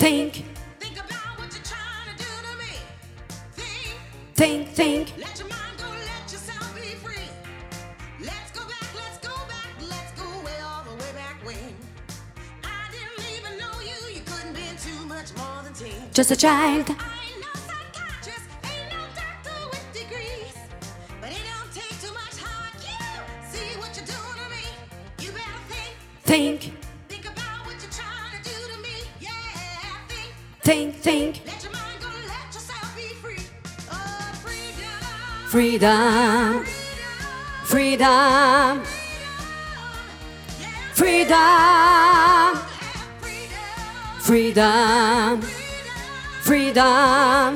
Think, Think about what you're trying to do to me. think. Let your mind go, let yourself be free. Let's go back, let's go way all the way back when. I didn't even know you couldn't be too much more than 10. Just a child. I ain't no psychiatrist, ain't no doctor with degrees. But it don't take too much hard cue. See what you're doing to me. You better Think, think about what you're trying to do to me. Yeah, think. let your mind go, let yourself be free. Oh, freedom. Freedom, freedom, Yeah, freedom, freedom. freedom, freedom,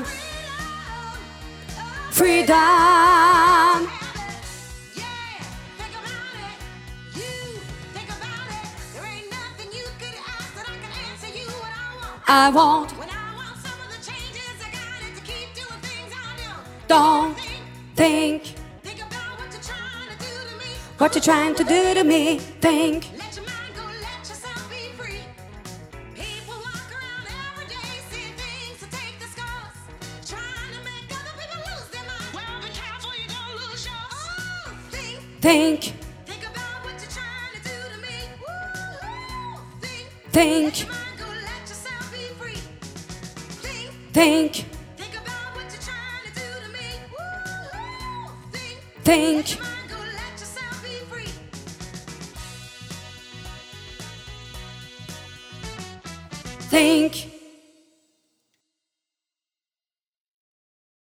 freedom. Yeah, think about it. You think about it. There ain't nothing you could ask that I can answer you what I want. I want, When I want some of the changes, I got it to keep doing things I do. don't think Think about what you're trying to do to me. what you're trying to do to me. Think, Let your mind go, let yourself be free. People walk around every day, seeing things to take the scars, trying to make other people lose their mind. Well, be careful, you don't lose yours. Oh, think, think about what you're trying to do to me. Woo-hoo. think, Let your mind go, let yourself be free. think, Think about what you're trying to do to me. Woo-hoo. think. Let your mind go, let yourself be free. Think,